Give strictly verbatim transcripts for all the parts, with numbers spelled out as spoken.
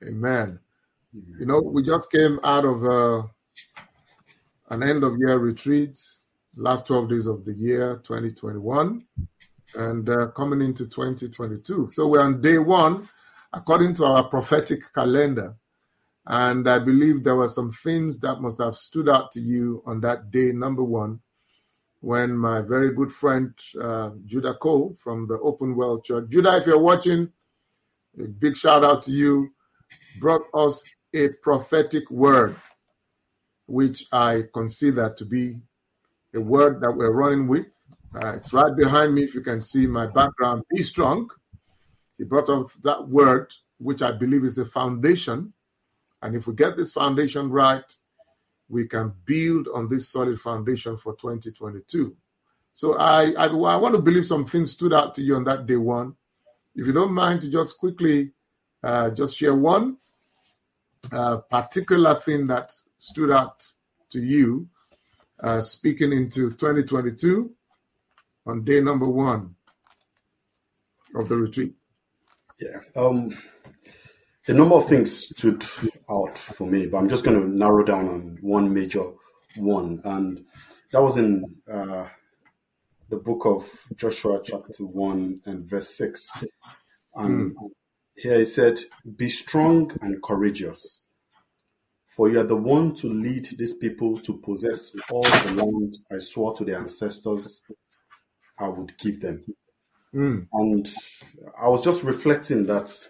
Amen. You know, we just came out of uh, an end of year retreat, last twelve days of the year, twenty twenty-one, and uh, coming into twenty twenty-two. So we're on day one, according to our prophetic calendar. And I believe there were some things that must have stood out to you on that day, number one, when my very good friend, uh, Judah Cole from the Open World Church. Judah, if you're watching, a big shout out to you, brought us a prophetic word, which I consider to be a word that we're running with. Uh, it's right behind me. If you can see my background, be strong. He brought us that word, which I believe is a foundation. And if we get this foundation right, we can build on this solid foundation for twenty twenty-two. So I, I, I want to believe some things stood out to you on that day one. If you don't mind to just quickly uh, just share one uh, particular thing that stood out to you, uh, speaking into twenty twenty-two on day number one of the retreat. Yeah. Um, a number of things stood out for me, but I'm just going to narrow down on one major one. And that was in uh, the book of Joshua, chapter one and verse six. And mm. here he said, "Be strong and courageous, for you are the one to lead these people to possess all the land I swore to their ancestors I would give them." Mm. And I was just reflecting that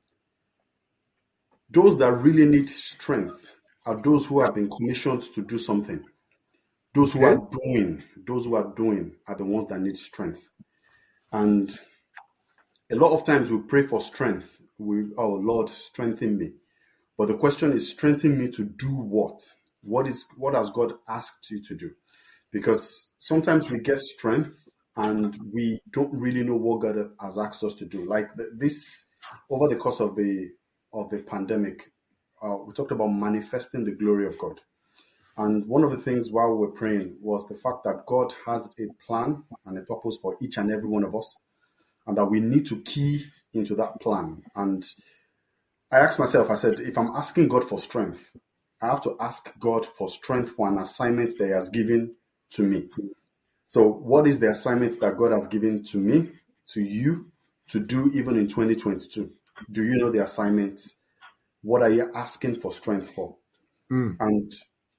those that really need strength are those who have been commissioned to do something. Those who are doing, those who are doing are the ones that need strength. And a lot of times we pray for strength. We, oh Lord, strengthen me. But the question is, strengthen me to do what? What is what has God asked you to do? Because sometimes we get strength and we don't really know what God has asked us to do. Like this, over the course of the of the pandemic, uh, we talked about manifesting the glory of God. And one of the things while we were praying was the fact that God has a plan and a purpose for each and every one of us, and that we need to key into that plan. And I asked myself, I said, if I'm asking God for strength, I have to ask God for strength for an assignment that He has given to me. So what is the assignment that God has given to me, to you, to do even in twenty twenty-two? Do you know the assignment? What are you asking for strength for? Mm. And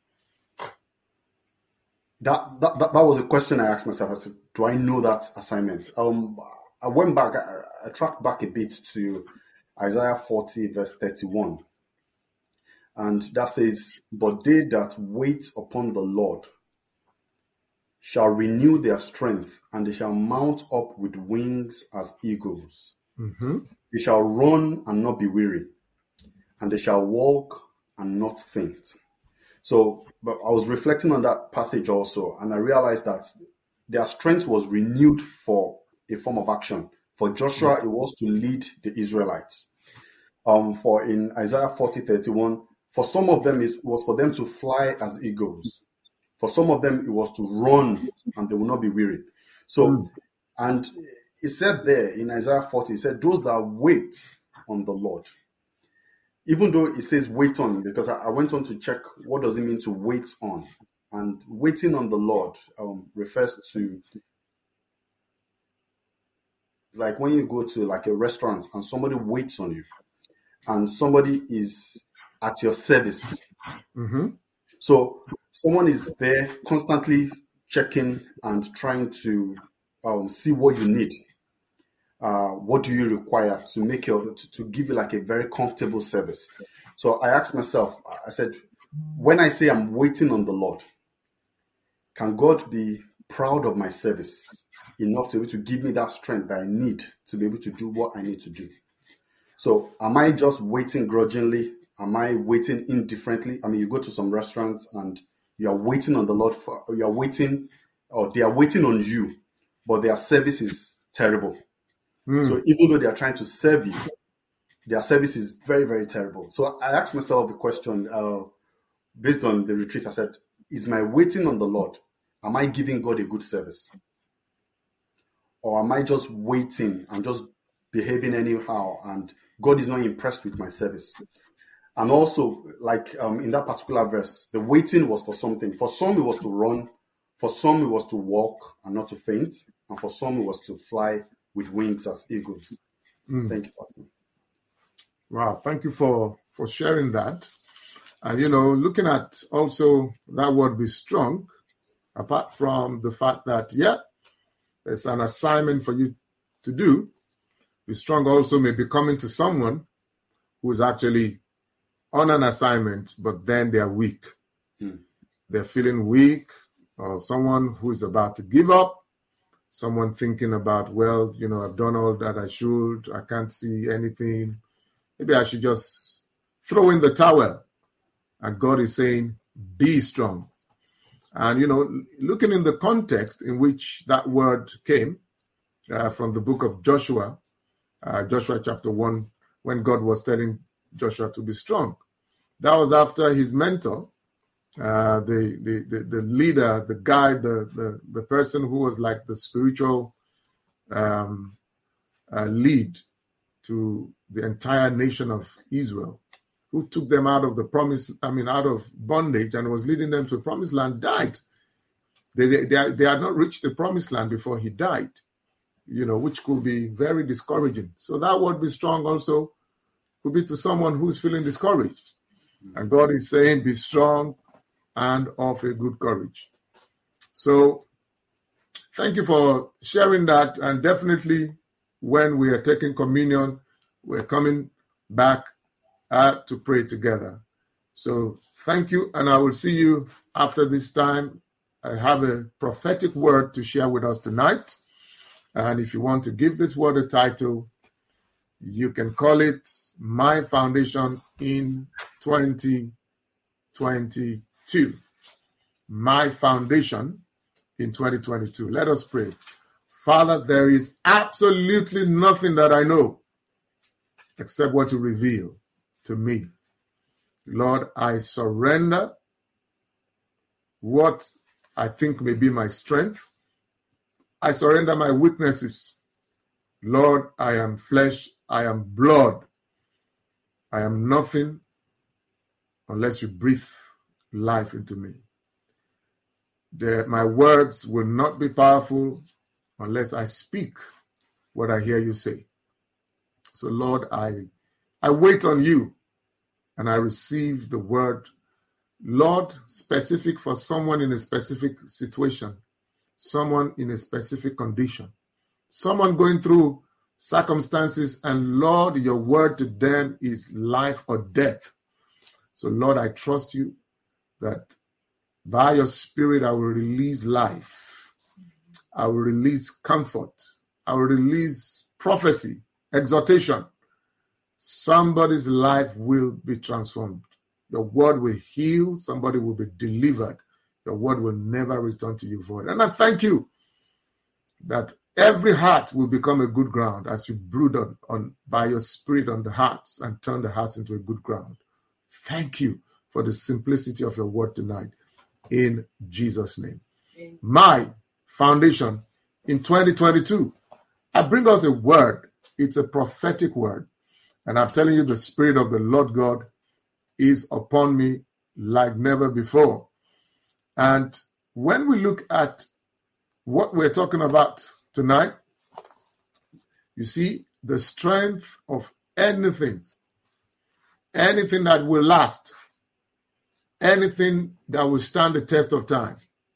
that, that that that was a question I asked myself. I said, do I know that assignment? Um, I went back, I, I tracked back a bit to Isaiah forty, verse thirty-one. And that says, "But they that wait upon the Lord shall renew their strength, and they shall mount up with wings as eagles. Mm-hmm. They shall run and not be weary, and they shall walk and not faint." So, but I was reflecting on that passage also, and I realized that their strength was renewed for a form of action. For Joshua, mm-hmm. it was to lead the Israelites. Um, for in Isaiah forty, thirty-one, for some of them it was for them to fly as eagles. For some of them, it was to run and they will not be weary. So, mm. and it said there in Isaiah forty, it said, those that wait on the Lord. Even though it says wait on, because I, I went on to check what does it mean to wait on. And waiting on the Lord um, refers to, like when you go to like a restaurant and somebody waits on you and somebody is at your service. Mm-hmm. So someone is there constantly checking and trying to um, see what you need. Uh, what do you require to make your to, to give you like a very comfortable service? So I asked myself, I said, when I say I'm waiting on the Lord, can God be proud of my service enough to be able to give me that strength that I need to be able to do what I need to do? So am I just waiting grudgingly? Am I waiting indifferently? I mean, you go to some restaurants and you are waiting on the Lord for, you are waiting, or they are waiting on you, but their service is terrible. Mm. So even though they are trying to serve you, their service is very, very terrible. So I asked myself a question uh, based on the retreat. I said, is my waiting on the Lord, am I giving God a good service? Or am I just waiting and just behaving anyhow and God is not impressed with my service. And also, like um, in that particular verse, the waiting was for something. For some, it was to run. For some, it was to walk and not to faint. And for some, it was to fly with wings as eagles. Mm. Thank you, Pastor. Wow, thank you for, for sharing that. And, you know, looking at also that word be strong, apart from the fact that, yeah, there's an assignment for you to do, be strong also may be coming to someone who is actually on an assignment, but then they are weak. Hmm. They're feeling weak, or someone who is about to give up, someone thinking about, well, you know, I've done all that I should, I can't see anything. Maybe I should just throw in the towel. And God is saying, be strong. And, you know, looking in the context in which that word came uh, from the book of Joshua, uh, Joshua chapter one, when God was telling Joshua to be strong. That was after his mentor, uh, the, the, the, the leader, the guy, the, the, the person who was like the spiritual um, uh, lead to the entire nation of Israel, who took them out of the promise, I mean, out of bondage and was leading them to the promised land, died. They, they, they, they had not reached the promised land before he died, you know, which could be very discouraging. So that word be strong also could be to someone who's feeling discouraged. And God is saying, be strong and of a good courage. So thank you for sharing that. And definitely when we are taking communion, we're coming back Uh, to pray together. So thank you, and I will see you after this time. I have a prophetic word to share with us tonight, and if you want to give this word a title, you can call it My Foundation in twenty twenty-two. My Foundation in twenty twenty-two. Let us pray. Father, there is absolutely nothing that I know except what you reveal to me. Lord, I surrender what I think may be my strength. I surrender my weaknesses. Lord, I am flesh, I am blood. I am nothing unless you breathe life into me. The, my words will not be powerful unless I speak what I hear you say. So Lord, I, I wait on you and I receive the word, Lord, specific for someone in a specific situation, someone in a specific condition, someone going through circumstances, and Lord, your word to them is life or death. So Lord, I trust you that by your spirit, I will release life. I will release comfort. I will release prophecy, exhortation. Somebody's life will be transformed. Your word will heal. Somebody will be delivered. Your word will never return to you void. And I thank you that every heart will become a good ground as you brood on, on by your spirit on the hearts and turn the hearts into a good ground. Thank you for the simplicity of your word tonight. In Jesus' name. Amen. My foundation in twenty twenty-two. I bring us a word. It's a prophetic word. And I'm telling you, the Spirit of the Lord God is upon me like never before. And when we look at what we're talking about tonight, you see the strength of anything, anything that will last, anything that will stand the test of time.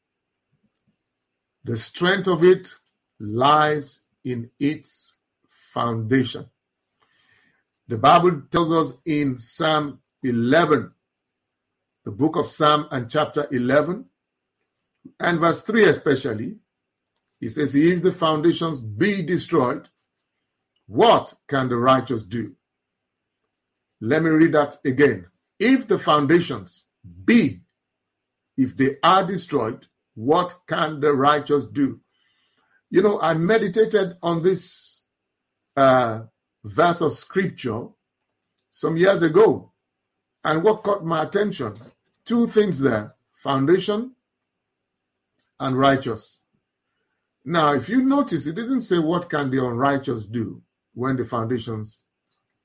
The strength of it lies in its foundation. The Bible tells us in Psalm eleven, the book of Psalm and chapter eleven, and verse three especially, it says, if the foundations be destroyed, what can the righteous do? Let me read that again. If the foundations be, if they are destroyed, what can the righteous do? You know, I meditated on this uh, verse of scripture some years ago. And what caught my attention? Two things there, foundation and righteous. Now, if you notice, it didn't say what can the unrighteous do when the foundations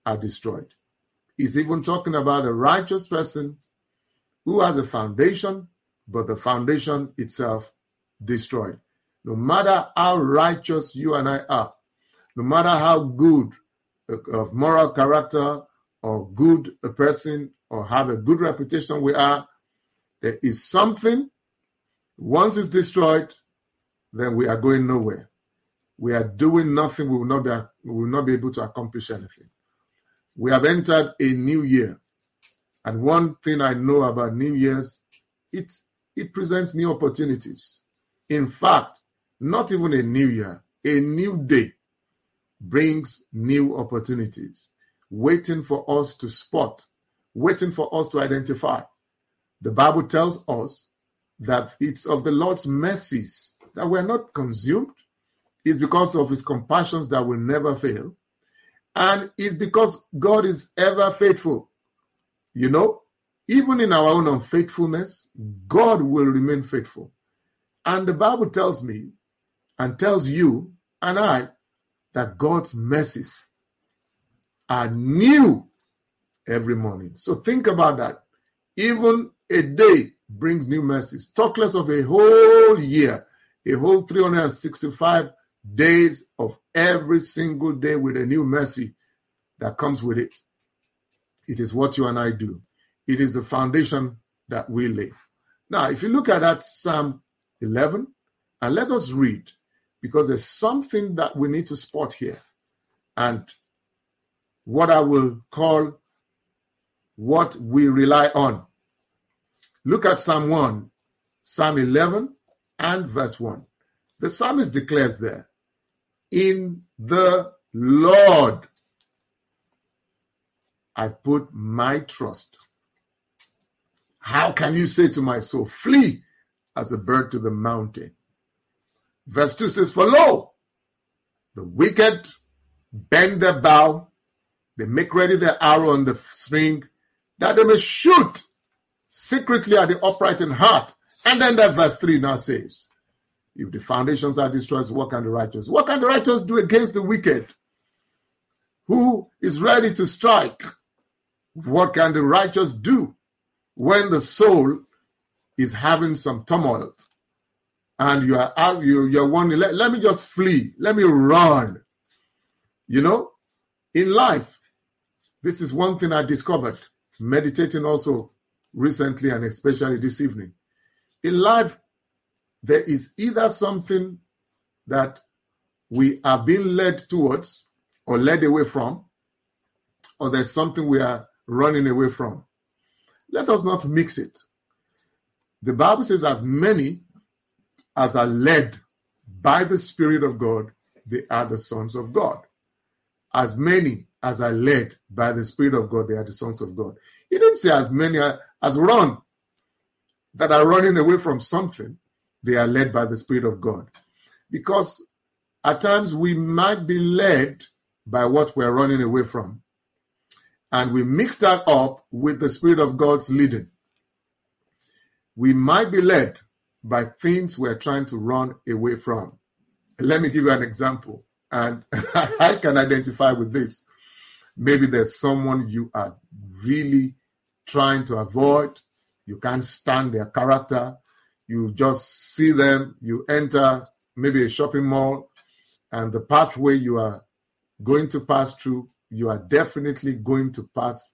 are destroyed. He's even talking about a righteous person who has a foundation, but the foundation itself destroyed. No matter how righteous you and I are, no matter how good of moral character or good a person or have a good reputation we are, there is something, once it's destroyed, then we are going nowhere. We are doing nothing. We will not be, we will not be able to accomplish anything. We have entered a new year. And one thing I know about New Year's, it, it presents new opportunities. In fact, not even a new year, a new day brings new opportunities, waiting for us to spot, waiting for us to identify. The Bible tells us that it's of the Lord's mercies that we're not consumed. It's because of his compassions that will never fail. And it's because God is ever faithful. You know, even in our own unfaithfulness, God will remain faithful. And the Bible tells me and tells you and I that God's mercies are new every morning. So think about that. Even a day brings new mercies. Talk less of a whole year, a whole three hundred sixty-five days of every single day with a new mercy that comes with it. It is what you and I do. It is the foundation that we lay. Now, if you look at that Psalm eleven, and let us read, because there's something that we need to spot here. And what I will call what we rely on. Look at Psalm one, Psalm eleven, and verse one. The psalmist declares there, in the Lord I put my trust. How can you say to my soul, flee as a bird to the mountain? Verse two says, for lo, the wicked bend their bow, they make ready their arrow on the string, that they may shoot secretly at the upright in heart. And then that verse three now says, if the foundations are destroyed, what can the righteous? What can the righteous do against the wicked? Who is ready to strike? What can the righteous do when the soul is having some turmoil? And you are you, you're wondering, let, let me just flee. Let me run. You know, in life, this is one thing I discovered, meditating also recently and especially this evening. In life, there is either something that we are being led towards or led away from, or there's something we are running away from. Let us not mix it. The Bible says, as many as are led by the Spirit of God, they are the sons of God. As many as are led by the Spirit of God, they are the sons of God. He didn't say as many as run, that are running away from something, they are led by the Spirit of God. Because at times we might be led by what we're running away from. And we mix that up with the Spirit of God's leading. We might be led by things we're trying to run away from. Let me give you an example. And I can identify with this. Maybe there's someone you are really trying to avoid. You can't stand their character. You just see them. You enter maybe a shopping mall, and the pathway you are going to pass through, you are definitely going to pass,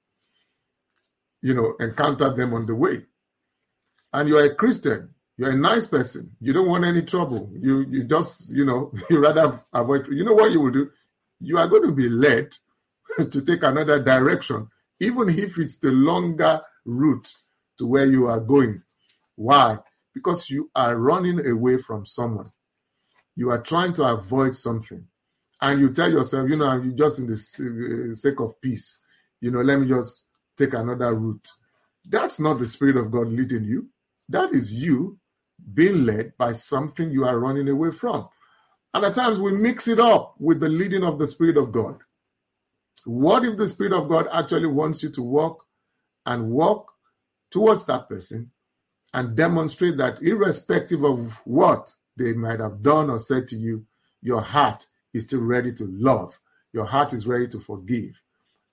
you know, encounter them on the way. And you are a Christian. You're a nice person. You don't want any trouble. You you just, you know, you rather avoid. You know what you will do? You are going to be led to take another direction, even if it's the longer route to where you are going. Why? Because you are running away from someone. You are trying to avoid something. And you tell yourself, you know, I'm just in the sake of peace. You know, let me just take another route. That's not the Spirit of God leading you. That is you being led by something you are running away from. And at times we mix it up with the leading of the Spirit of God. What if the Spirit of God actually wants you to walk and walk towards that person and demonstrate that irrespective of what they might have done or said to you, your heart is still ready to love. Your heart is ready to forgive.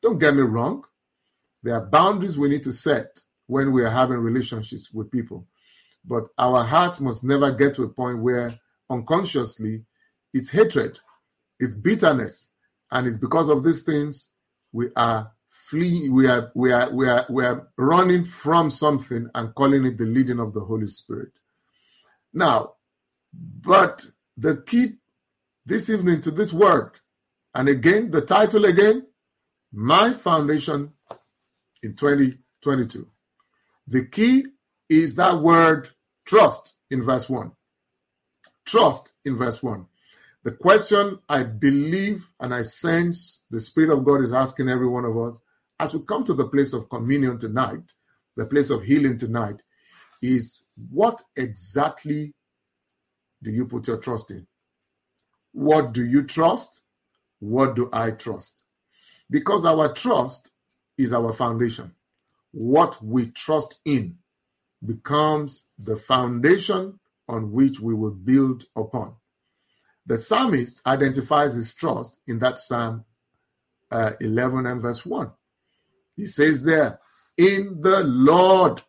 Don't get me wrong. There are boundaries we need to set when we are having relationships with people. But our hearts must never get to a point where unconsciously it's hatred, it's bitterness. And it's because of these things we are fleeing, we are, we are, we are, we are running from something and calling it the leading of the Holy Spirit. Now, but the key this evening to this word, and again, the title again, My Foundation in twenty twenty-two. The key is that word trust in verse one. Trust in verse one. The question I believe and I sense the Spirit of God is asking every one of us as we come to the place of communion tonight, the place of healing tonight, is what exactly do you put your trust in? What do you trust? What do I trust? Because our trust is our foundation. What we trust in becomes the foundation on which we will build upon. The psalmist identifies his trust in that Psalm uh, eleven and verse one. He says there, in the Lord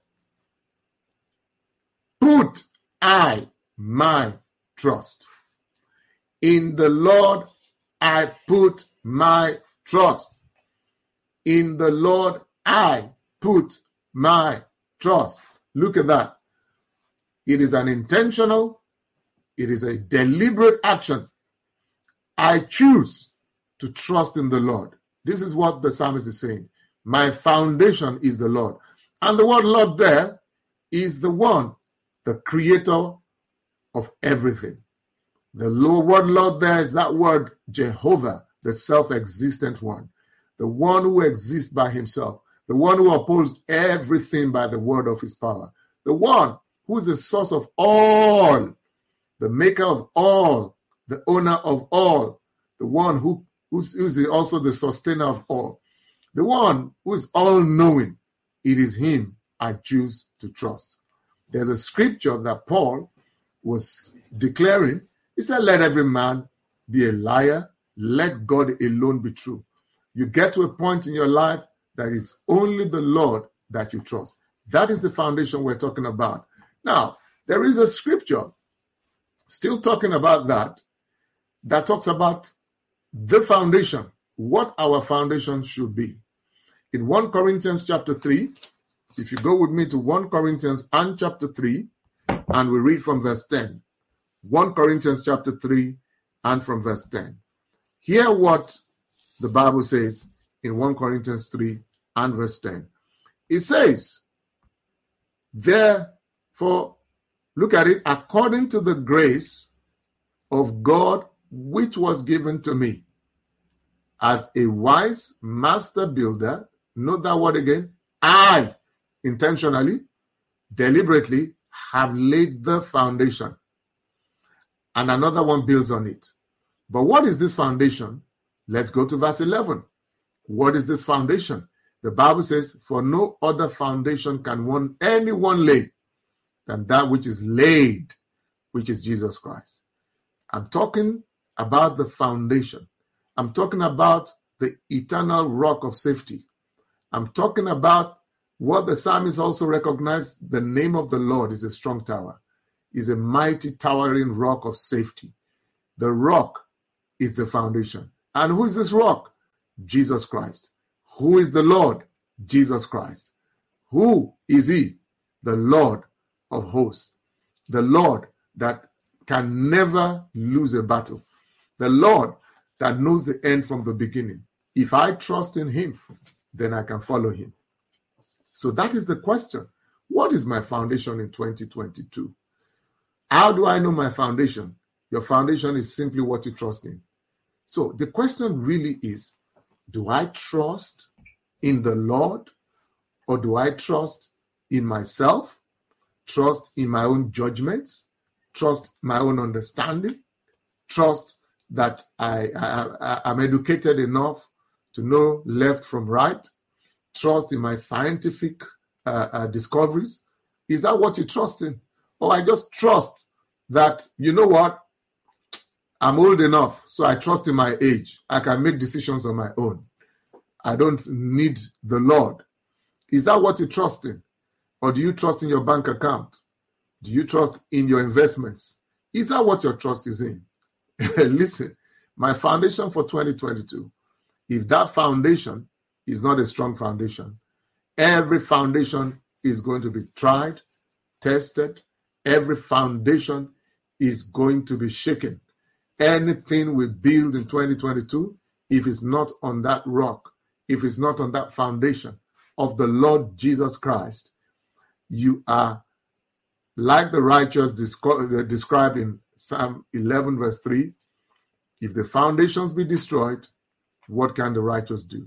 put I my trust. In the Lord I put my trust. In the Lord I put my trust. Look at that. It is an intentional, it is a deliberate action. I choose to trust in the Lord. This is what the psalmist is saying. My foundation is the Lord. And the word Lord there is the one, the creator of everything. The word Lord there is that word Jehovah, the self-existent one, the one who exists by himself, the one who upholds everything by the word of his power, the one who is the source of all, the maker of all, the owner of all, the one who who's, who's also the sustainer of all, the one who is all-knowing. It is him I choose to trust. There's a scripture that Paul was declaring. He said, let every man be a liar. Let God alone be true. You get to a point in your life that it's only the Lord that you trust. That is the foundation we're talking about. Now, there is a scripture still talking about that, that talks about the foundation, what our foundation should be. In First Corinthians chapter three, if you go with me to First Corinthians and chapter three, and we read from verse ten. First Corinthians chapter three and from verse ten. Hear what the Bible says in First Corinthians three and verse ten. It says, therefore, look at it, according to the grace of God which was given to me, as a wise master builder, note that word again, I intentionally, deliberately have laid the foundation. And another one builds on it. But what is this foundation? Let's go to verse eleven. What is this foundation? The Bible says, for no other foundation can one anyone lay than that which is laid, which is Jesus Christ. I'm talking about the foundation. I'm talking about the eternal rock of safety. I'm talking about what the psalmist also recognized, the name of the Lord is a strong tower, is a mighty towering rock of safety. The rock is the foundation. And who is this rock? Jesus Christ. Who is the Lord? Jesus Christ. Who is he? The Lord of hosts. The Lord that can never lose a battle. The Lord that knows the end from the beginning. If I trust in him, then I can follow him. So that is the question. What is my foundation in twenty twenty-two? How do I know my foundation? Your foundation is simply what you trust in. So the question really is, do I trust in the Lord, or do I trust in myself, trust in my own judgments, trust my own understanding, trust that I, I, I'm educated enough to know left from right, trust in my scientific uh, uh, discoveries? Is that what you trust in? Or I just trust that, you know what, I'm old enough, so I trust in my age. I can make decisions on my own. I don't need the Lord. Is that what you trust in? Or do you trust in your bank account? Do you trust in your investments? Is that what your trust is in? Listen, my foundation for twenty twenty-two, if that foundation is not a strong foundation, every foundation is going to be tried, tested. Every foundation is going to be shaken. Anything we build in twenty twenty-two, if it's not on that rock, if it's not on that foundation of the Lord Jesus Christ, you are like the righteous described in Psalm eleven, verse three. If the foundations be destroyed, what can the righteous do?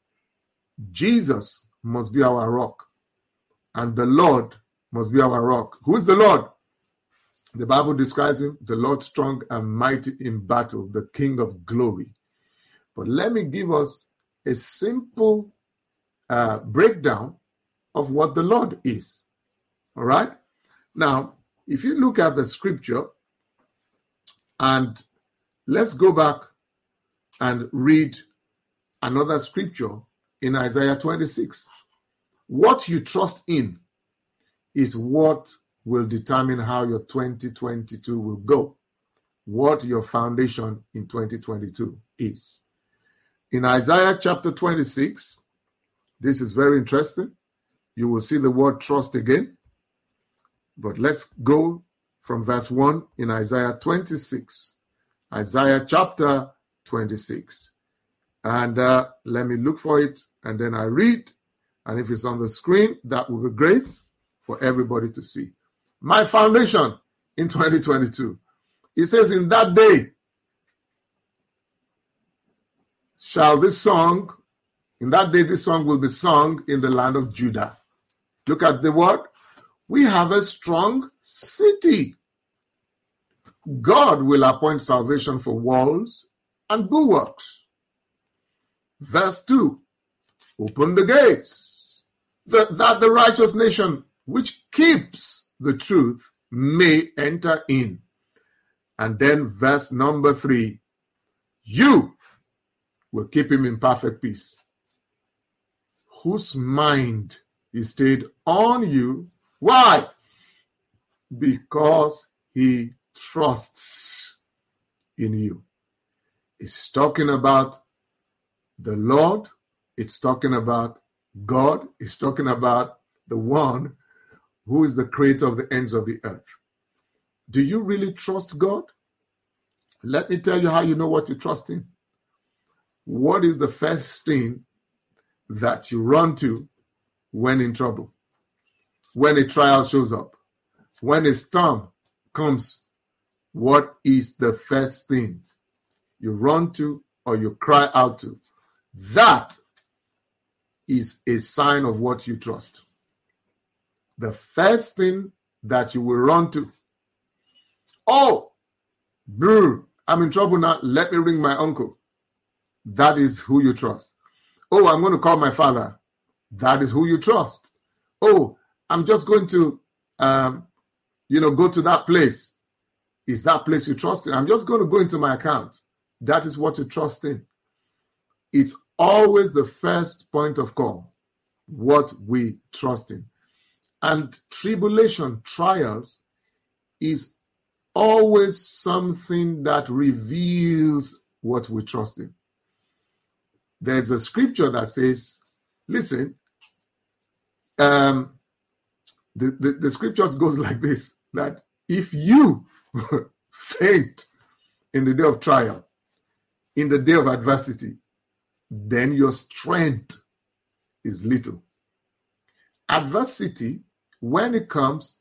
Jesus must be our rock, and the Lord must be our rock. Who is the Lord? The Bible describes him, the Lord strong and mighty in battle, the King of glory. But let me give us a simple uh, breakdown of what the Lord is. All right? Now, if you look at the scripture, and let's go back and read another scripture in Isaiah twenty-six. What you trust in is what will determine how your twenty twenty-two will go, what your foundation in twenty twenty-two is. In Isaiah chapter twenty-six, this is very interesting. You will see the word trust again. But let's go from verse one in Isaiah twenty-six. Isaiah chapter twenty-six. And uh, let me look for it, and then I read. And if it's on the screen, that would be great for everybody to see. My foundation in twenty twenty-two. It says, in that day shall this song, in that day this song will be sung in the land of Judah. Look at the word. We have a strong city. God will appoint salvation for walls and bulwarks. Verse two, open the gates, that, that the righteous nation which keeps the truth may enter in. And then verse number three, you will keep him in perfect peace, whose mind is stayed on you. Why? Because he trusts in you. It's talking about the Lord. It's talking about God. It's talking about the one who is the creator of the ends of the earth. Do you really trust God? Let me tell you how you know what you trust in. What is the first thing that you run to when in trouble? When a trial shows up? When a storm comes, what is the first thing you run to or you cry out to? That is a sign of what you trust. The first thing that you will run to. Oh, bro, I'm in trouble now. Let me ring my uncle. That is who you trust. Oh, I'm going to call my father. That is who you trust. Oh, I'm just going to, um, you know, go to that place. Is that place you trust in? I'm just going to go into my account. That is what you trust in. It's always the first point of call, what we trust in. And tribulation, trials, is always something that reveals what we trust in. There's a scripture that says, listen, um, the, the, the scriptures goes like this, that if you faint in the day of trial, in the day of adversity, then your strength is little. Adversity, when it comes,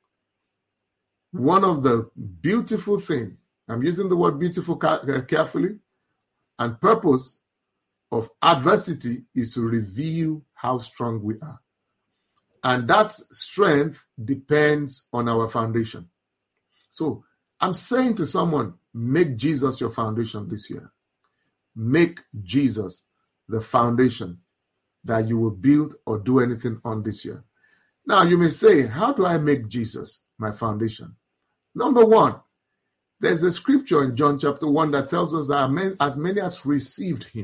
one of the beautiful things, I'm using the word beautiful carefully, and purpose of adversity is to reveal how strong we are. And that strength depends on our foundation. So I'm saying to someone, make Jesus your foundation this year. Make Jesus the foundation that you will build or do anything on this year. Now you may say, how do I make Jesus my foundation? Number one, there's a scripture in John chapter one that tells us that as many as received him,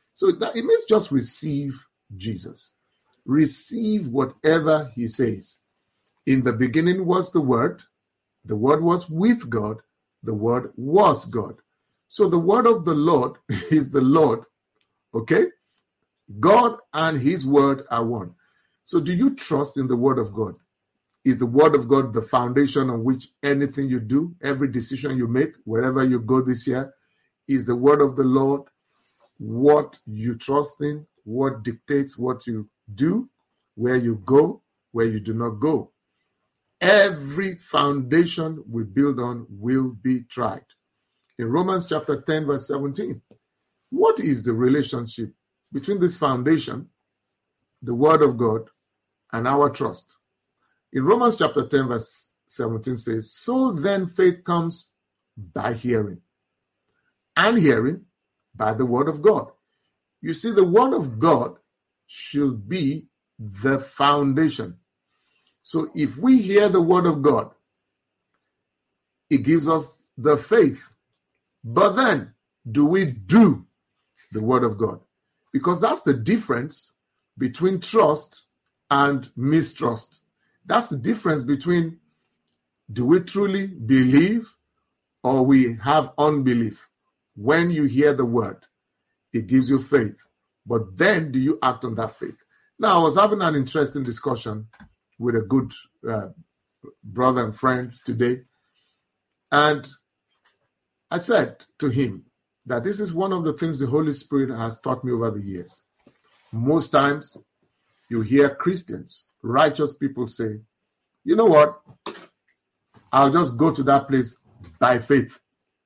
So that it means just receive Jesus. Receive whatever he says. In the beginning was the Word. The Word was with God. The Word was God. So the word of the Lord is the Lord. Okay? God and his word are one. So do you trust in the word of God? Is the word of God the foundation on which anything you do, every decision you make, wherever you go this year, is the word of the Lord what you trust in, what dictates what you do, where you go, where you do not go? Every foundation we build on will be tried. In Romans chapter ten, verse seventeen, what is the relationship between this foundation, the word of God, and our trust? In Romans chapter ten, verse seventeen says, so then faith comes by hearing, and hearing by the word of God. You see, the word of God should be the foundation. So if we hear the word of God, it gives us the faith. But then, do we do the word of God? Because that's the difference between trust and mistrust. That's the difference between, do we truly believe or we have unbelief? When you hear the word, it gives you faith. But then, do you act on that faith? Now, I was having an interesting discussion with a good uh, brother and friend today. And I said to him that this is one of the things the Holy Spirit has taught me over the years. Most times you hear Christians, righteous people say, you know what? I'll just go to that place by faith.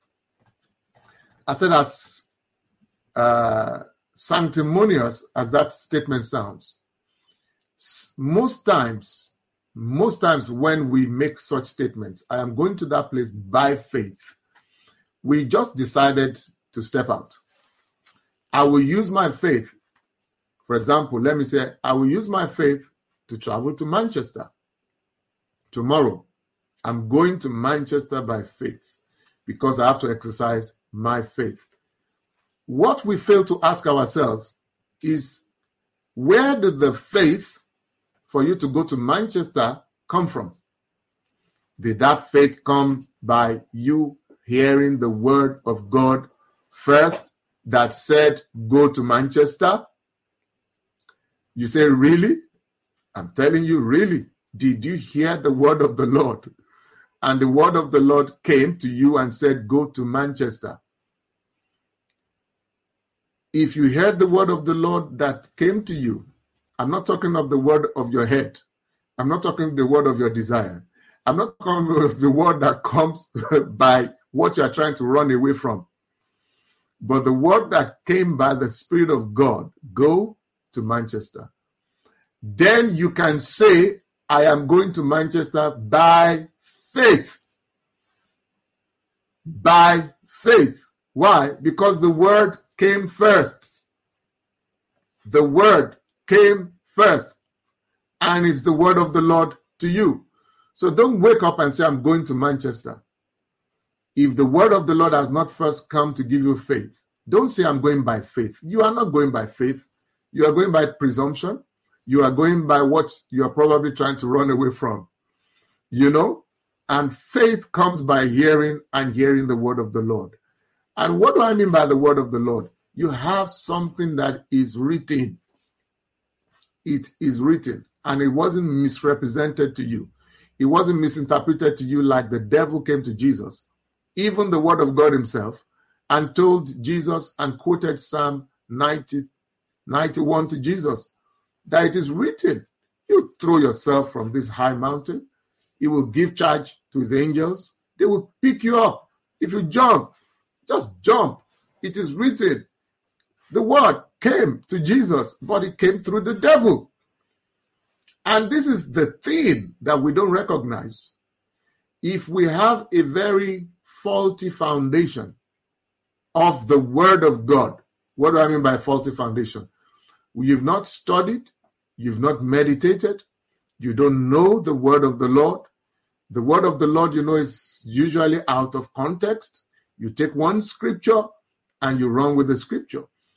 I said, as uh, sanctimonious as that statement sounds, most times, most times when we make such statements, I am going to that place by faith, we just decided to step out. I will use my faith. For example, let me say, I will use my faith to travel to Manchester. Tomorrow, I'm going to Manchester by faith because I have to exercise my faith. What we fail to ask ourselves is, where did the faith for you to go to Manchester come from? Did that faith come by you hearing the word of God first that said, go to Manchester? You say, really? I'm telling you, really? Did you hear the word of the Lord? And the word of the Lord came to you and said, go to Manchester. If you heard the word of the Lord that came to you, I'm not talking of the word of your head. I'm not talking the word of your desire. I'm not talking of the word that comes by what you are trying to run away from. But the word that came by the Spirit of God, go to Manchester. Then you can say, I am going to Manchester by faith. By faith. Why? Because the word came first. The word came first. And it's the word of the Lord to you. So don't wake up and say, I'm going to Manchester. If the word of the Lord has not first come to give you faith, don't say, I'm going by faith. You are not going by faith. You are going by presumption. You are going by what you are probably trying to run away from. You know? And faith comes by hearing and hearing the word of the Lord. And what do I mean by the word of the Lord? You have something that is written. It is written. And it wasn't misrepresented to you. It wasn't misinterpreted to you like the devil came to Jesus, even the word of God himself, and told Jesus and quoted Psalm ninety, ninety-one to Jesus, that it is written, you throw yourself from this high mountain, he will give charge to his angels, they will pick you up. If you jump, just jump. It is written. The word came to Jesus, but it came through the devil. And this is the thing that we don't recognize. If we have a very faulty foundation of the word of God, what do I mean by faulty foundation? You've not studied, you've not meditated, you don't know the word of the Lord. The word of the Lord, you know, is usually out of context. You take one scripture and you run with the scripture.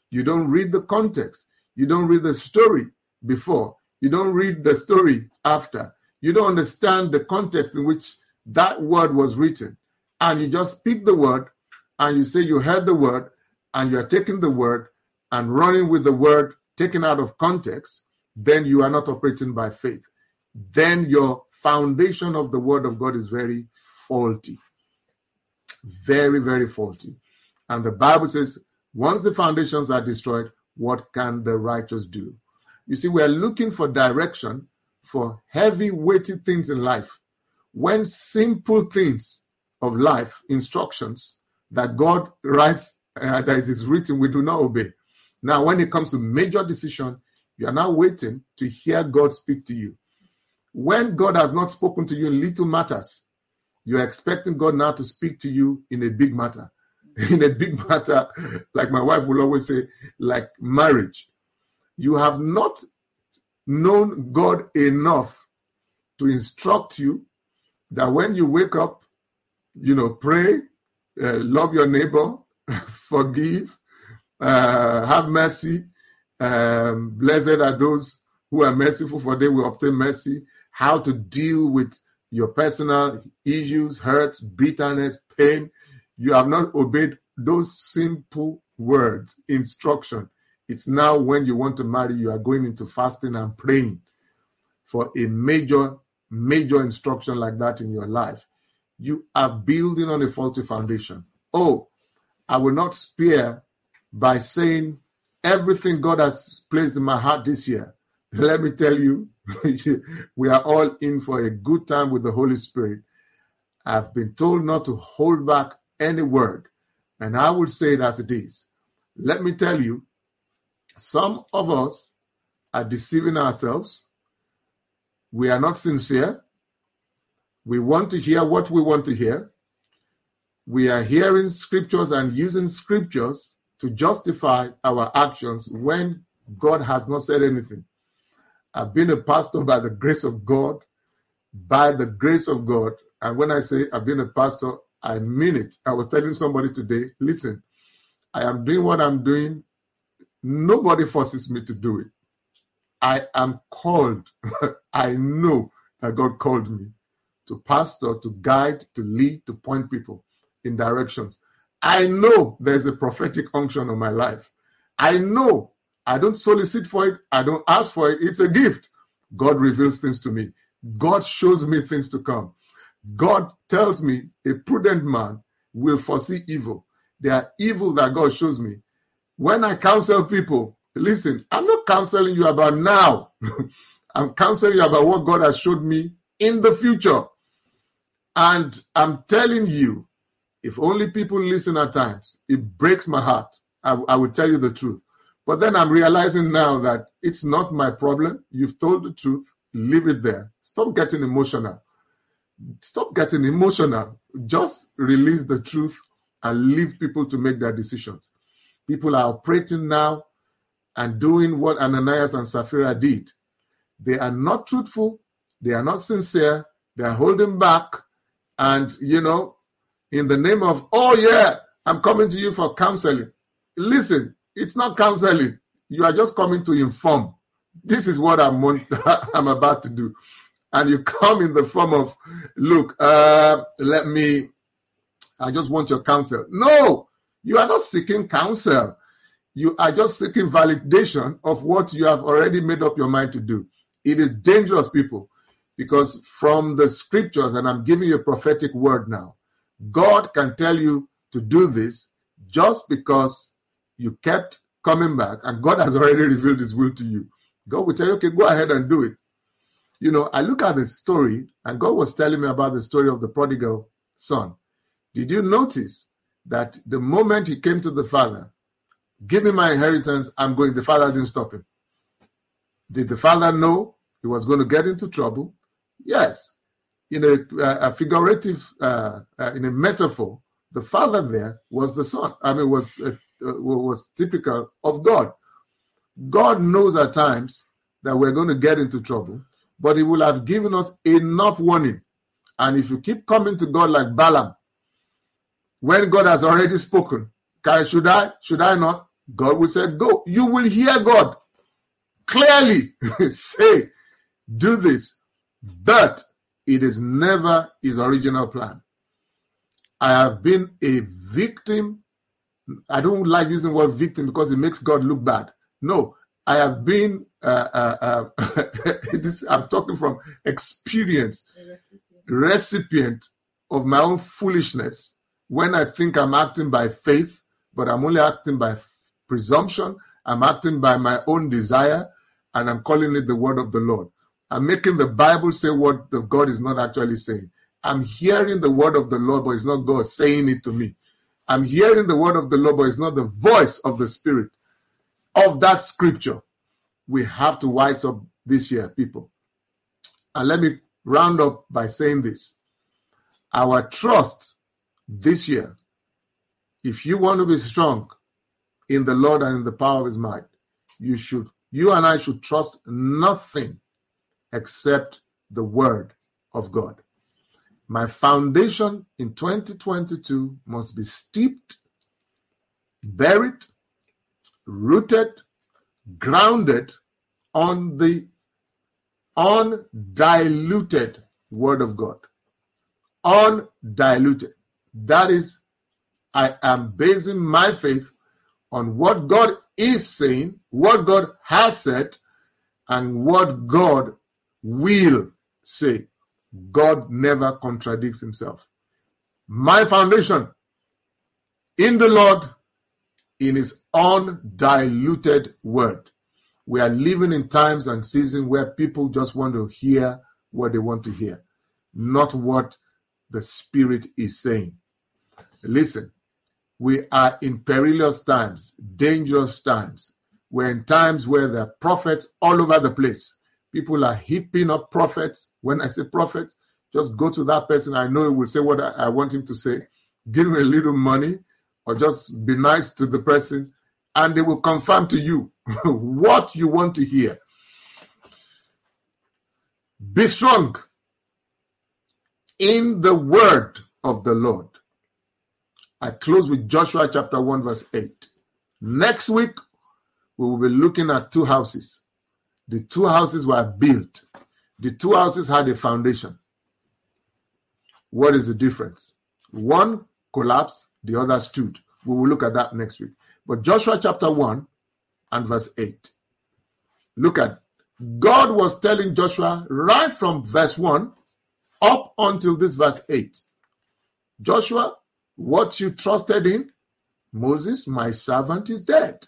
You don't read the context. You don't read the story before. You don't read the story after. You don't understand the context in which that word was written. And you just speak the word, and you say you heard the word, and you are taking the word and running with the word taken out of context. Then you are not operating by faith. Then your foundation of the word of God is very faulty. Very, very faulty. And the Bible says, once the foundations are destroyed, what can the righteous do? You see, we are looking for direction for heavy, weighty things in life, when simple things of life, instructions that God writes, uh, that it is written, we do not obey. Now, when it comes to major decision, you are now waiting to hear God speak to you. When God has not spoken to you in little matters, you're expecting God now to speak to you in a big matter. In a big matter, like my wife will always say, like marriage. You have not known God enough to instruct you that when you wake up, you know, pray, uh, love your neighbor, forgive, uh, have mercy. Um, blessed are those who are merciful, for they will obtain mercy. How to deal with your personal issues, hurts, bitterness, pain. You have not obeyed those simple words, instruction. It's now when you want to marry, you are going into fasting and praying for a major, major instruction like that in your life. You are building on a faulty foundation. Oh, I will not spare by saying everything God has placed in my heart this year. Let me tell you, we are all in for a good time with the Holy Spirit. I've been told not to hold back any word, and I will say it as it is. Let me tell you, some of us are deceiving ourselves. We are not sincere. We want to hear what we want to hear. We are hearing scriptures and using scriptures to justify our actions when God has not said anything. I've been a pastor by the grace of God, by the grace of God. And when I say I've been a pastor, I mean it. I was telling somebody today, listen, I am doing what I'm doing. Nobody forces me to do it. I am called. I know that God called me to pastor, to guide, to lead, to point people in directions. I know there's a prophetic unction on my life. I know I don't solicit for it. I don't ask for it. It's a gift. God reveals things to me. God shows me things to come. God tells me a prudent man will foresee evil. There are evil that God shows me. When I counsel people, listen, I'm not counseling you about now. I'm counseling you about what God has showed me in the future. And I'm telling you, if only people listen at times, it breaks my heart. I, I will tell you the truth. But then I'm realizing now that it's not my problem. You've told the truth. Leave it there. Stop getting emotional. Stop getting emotional. Just release the truth and leave people to make their decisions. People are operating now and doing what Ananias and Sapphira did. They are not truthful. They are not sincere. They are holding back. And, you know, in the name of, oh, yeah, I'm coming to you for counseling. Listen, it's not counseling. You are just coming to inform. This is what I'm, I'm about to do. And you come in the form of, look, uh, let me, I just want your counsel. No, you are not seeking counsel. You are just seeking validation of what you have already made up your mind to do. It is dangerous, people, because from the scriptures, and I'm giving you a prophetic word now, God can tell you to do this just because you kept coming back, and God has already revealed his will to you. God will tell you, okay, go ahead and do it. You know, I look at the story, and God was telling me about the story of the prodigal son. Did you notice that the moment he came to the father, give me my inheritance, I'm going, the father didn't stop him. Did the father know he was going to get into trouble? Yes. In a, a figurative, uh, uh, in a metaphor, the father there was the son. I mean, was uh, was typical of God. God knows at times that we're going to get into trouble, but he will have given us enough warning. And if you keep coming to God like Balaam, when God has already spoken, can, should I, should I not? God will say, go. You will hear God clearly say, do this. But it is never his original plan. I have been a victim. I don't like using the word victim because it makes God look bad. No, I have been, uh, uh, uh, this, I'm talking from experience, recipient. recipient of my own foolishness when I think I'm acting by faith, but I'm only acting by presumption. I'm acting by my own desire, and I'm calling it the word of the Lord. I'm making the Bible say what the God is not actually saying. I'm hearing the word of the Lord, but it's not God saying it to me. I'm hearing the word of the Lord, but it's not the voice of the Spirit of that scripture. We have to wise up this year, people. And let me round up by saying this. Our trust this year, if you want to be strong in the Lord and in the power of his might, you should, you and I should trust nothing except the word of God. My foundation in twenty twenty-two must be steeped, buried, rooted, grounded on the undiluted word of God. Undiluted. That is, I am basing my faith on what God is saying, what God has said, and what God will say. God never contradicts himself. My foundation in the Lord, in his undiluted word. We are living in times and seasons where people just want to hear what they want to hear, not what the Spirit is saying. Listen, we are in perilous times, dangerous times. We're in times where there are prophets all over the place. People are heaping up prophets. When I say prophet, just go to that person. I know he will say what I, I want him to say. Give him a little money or just be nice to the person, and they will confirm to you what you want to hear. Be strong in the word of the Lord. I close with Joshua chapter one, verse eight. Next week, we will be looking at two houses. The two houses were built. The two houses had a foundation. What is the difference? One collapsed, the other stood. We will look at that next week. But Joshua chapter one and verse eight. Look at, God was telling Joshua right from verse one up until this verse eight. Joshua, what you trusted in, Moses, my servant, is dead.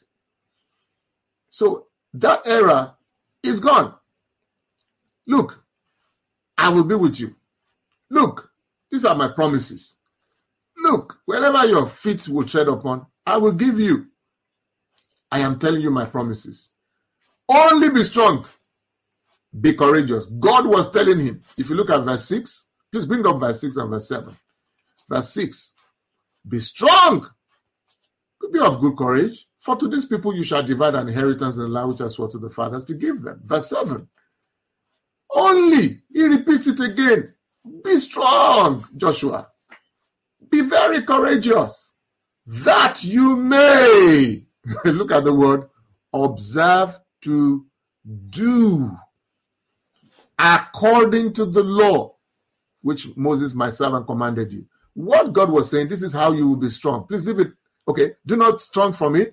So that era is gone. Look, I will be with you. Look, these are my promises. Look, wherever your feet will tread upon, I will give you. I am telling you my promises. Only be strong. Be courageous. God was telling him, if you look at verse six, please bring up verse six and verse seven. Verse six, be strong. Be of good courage. For to these people you shall divide an inheritance in the land which I swore to the fathers to give them. Verse seven. Only, he repeats it again. Be strong, Joshua. Be very courageous, that you may, look at the word, observe to do according to the law which Moses, my servant, commanded you. What God was saying, this is how you will be strong. Please leave it. Okay, do not strong from it.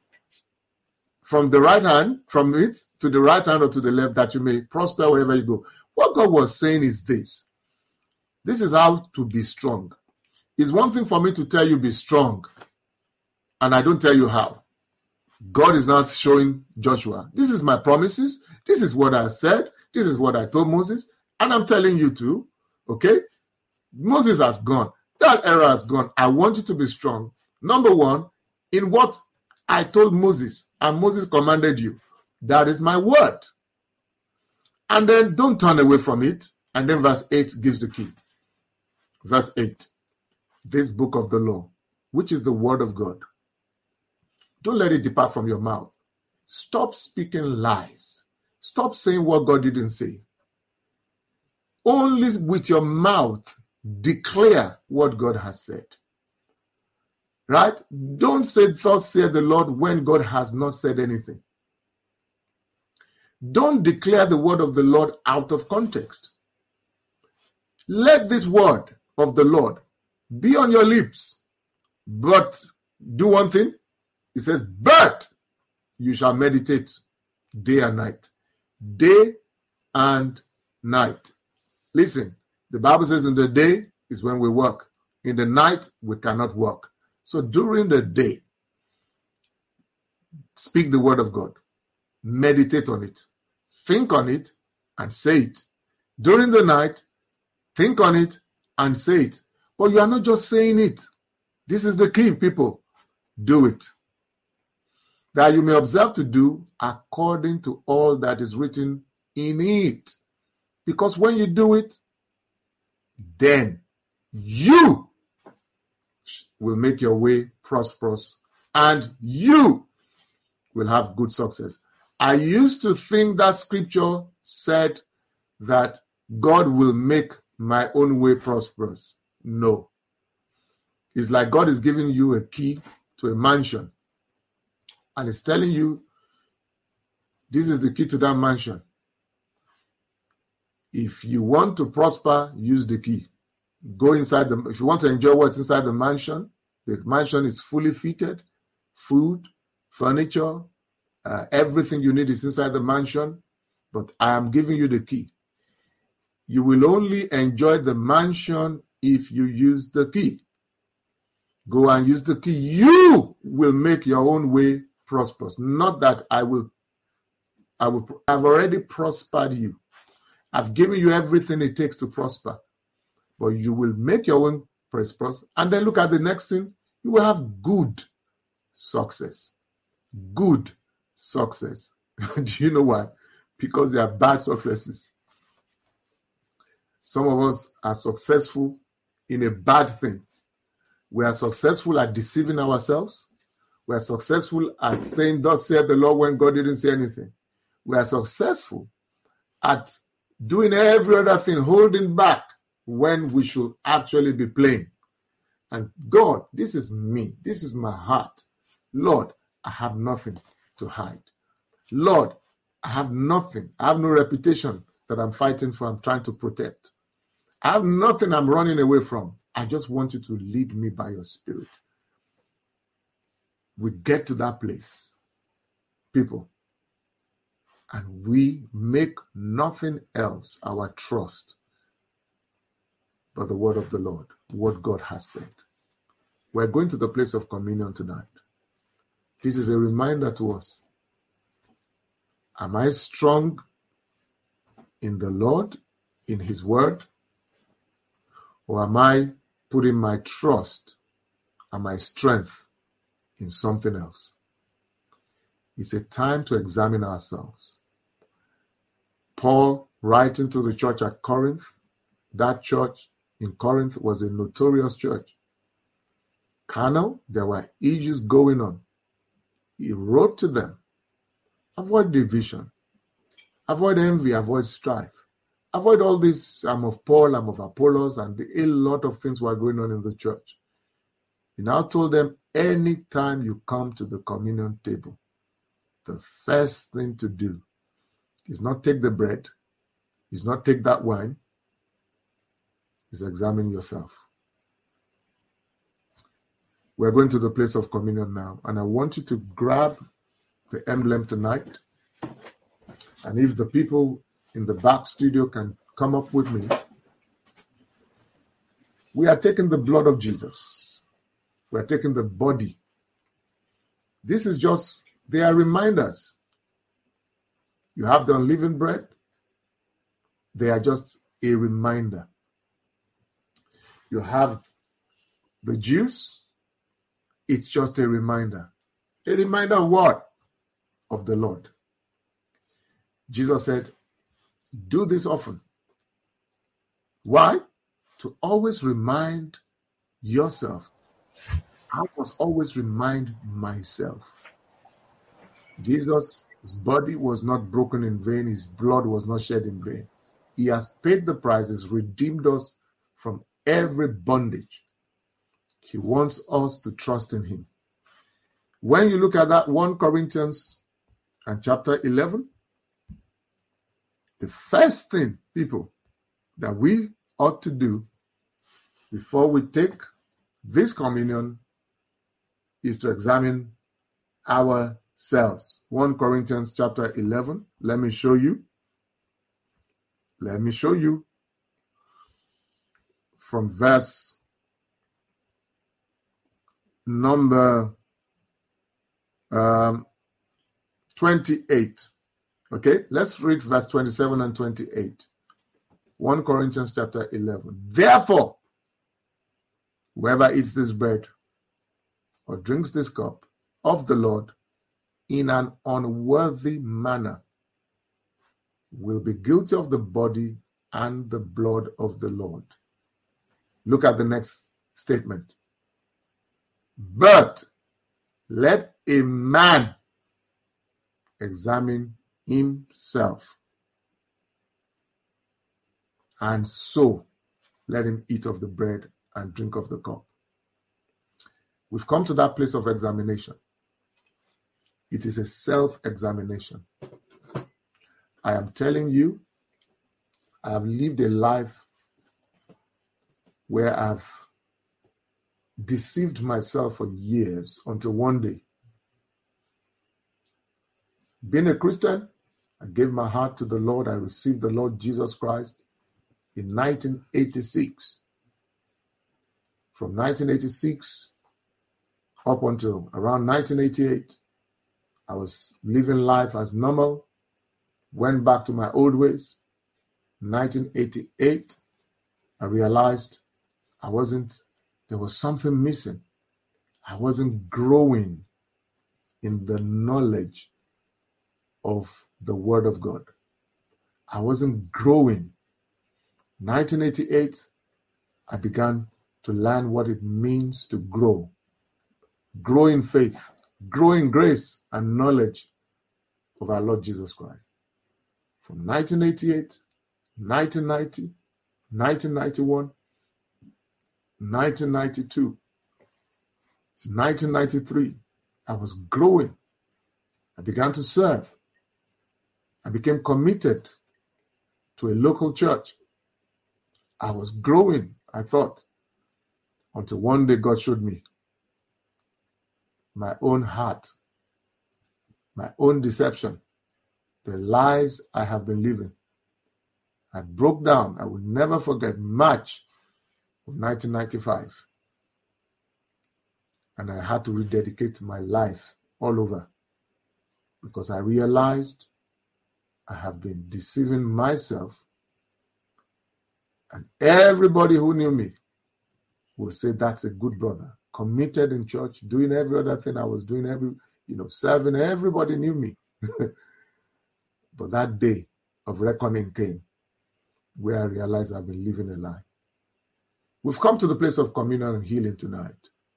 From the right hand, from it to the right hand or to the left, that you may prosper wherever you go. What God was saying is this. This is how to be strong. It's one thing for me to tell you be strong, and I don't tell you how. God is not showing Joshua, this is my promises, this is what I said, this is what I told Moses, and I'm telling you too, okay? Moses has gone. That era has gone. I want you to be strong. Number one, in what I told Moses, and Moses commanded you. That is my word. And then don't turn away from it. And then verse eight gives the key. Verse eight. This book of the law, which is the word of God. Don't let it depart from your mouth. Stop speaking lies. Stop saying what God didn't say. Only with your mouth declare what God has said. Right? Don't say, thus saith the Lord, when God has not said anything. Don't declare the word of the Lord out of context. Let this word of the Lord be on your lips. But do one thing. It says, but you shall meditate day and night. Day and night. Listen, the Bible says in the day is when we work. In the night, we cannot work. So during the day, speak the word of God. Meditate on it. Think on it and say it. During the night, think on it and say it. But you are not just saying it. This is the key, people. Do it. That you may observe to do according to all that is written in it. Because when you do it, then you will make your way prosperous and you will have good success. I used to think that scripture said that God will make my own way prosperous. No. It's like God is giving you a key to a mansion and is telling you, this is the key to that mansion. If you want to prosper, use the key. Go inside the, if you want to enjoy what's inside the mansion, the mansion is fully fitted, food, furniture, uh, everything you need is inside the mansion, but I am giving you the key. You will only enjoy the mansion if you use the key. Go and use the key. You will make your own way prosperous. Not that I will, I will, I've already prospered you. I've given you everything it takes to prosper. But you will make your own prosperous. And then look at the next thing. You will have good success. Good success. Do you know why? Because they are bad successes. Some of us are successful in a bad thing. We are successful at deceiving ourselves. We are successful at saying, thus saith the Lord, when God didn't say anything. We are successful at doing every other thing, holding back when we should actually be playing. And God, this is me. This is my heart. Lord, I have nothing to hide. Lord, I have nothing. I have no reputation that I'm fighting for, I'm trying to protect. I have nothing I'm running away from. I just want you to lead me by your Spirit. We get to that place, people, and we make nothing else our trust but the word of the Lord, what God has said. We're going to the place of communion tonight. This is a reminder to us. Am I strong in the Lord, in his word? Or am I putting my trust and my strength in something else? It's a time to examine ourselves. Paul, writing to the church at Corinth, that church in Corinth was a notorious church. Carnal, there were issues going on. He wrote to them, avoid division, avoid envy, avoid strife. Avoid all this, I'm of Paul, I'm of Apollos, and a lot of things were going on in the church. He now told them, anytime you come to the communion table, the first thing to do is not take the bread, is not take that wine, is examine yourself. We're going to the place of communion now, and I want you to grab the emblem tonight. And if the people in the back studio can come up with me, we are taking the blood of Jesus. We are taking the body. This is just, they are reminders. You have the unleavened bread. They are just a reminder. You have the juice. It's just a reminder. A reminder of what? Of the Lord. Jesus said, do this often. Why? To always remind yourself. I must always remind myself. Jesus' body was not broken in vain. His blood was not shed in vain. He has paid the prices, redeemed us from every bondage. He wants us to trust in him. When you look at that First Corinthians and chapter eleven, the first thing, people, that we ought to do before we take this communion is to examine ourselves. First Corinthians chapter eleven. Let me show you. Let me show you from verse number um, twenty-eight. Okay, let's read verse twenty-seven and twenty-eight. First Corinthians chapter eleven. Therefore, whoever eats this bread or drinks this cup of the Lord in an unworthy manner will be guilty of the body and the blood of the Lord. Look at the next statement. But let a man examine himself, and so let him eat of the bread and drink of the cup. We've come to that place of examination. It is a self-examination. I am telling you, I have lived a life where I've deceived myself for years until one day, being a Christian, I gave my heart to the Lord. I received the Lord Jesus Christ in nineteen eighty-six. From nineteen eighty-six up until around nineteen eighty-eight, I was living life as normal, went back to my old ways. nineteen eighty-eight, I realized I wasn't, there was something missing. I wasn't growing in the knowledge of the Word of God. I wasn't growing. nineteen eighty-eight, I began to learn what it means to grow. Grow in faith, grow in grace and knowledge of our Lord Jesus Christ. From nineteen eighty-eight, nineteen ninety, nineteen ninety-one, nineteen ninety-two, nineteen ninety-three, I was growing. I began to serve. I became committed to a local church. I was growing, I thought, until one day God showed me my own heart, my own deception, the lies I have been living. I broke down. I will never forget March of nineteen ninety-five. And I had to rededicate my life all over because I realized I have been deceiving myself, and everybody who knew me will say that's a good brother, committed in church, doing every other thing I was doing, every, you know, serving. Everybody knew me. But that day of reckoning came where I realized I've been living a lie. We've come to the place of communion and healing tonight.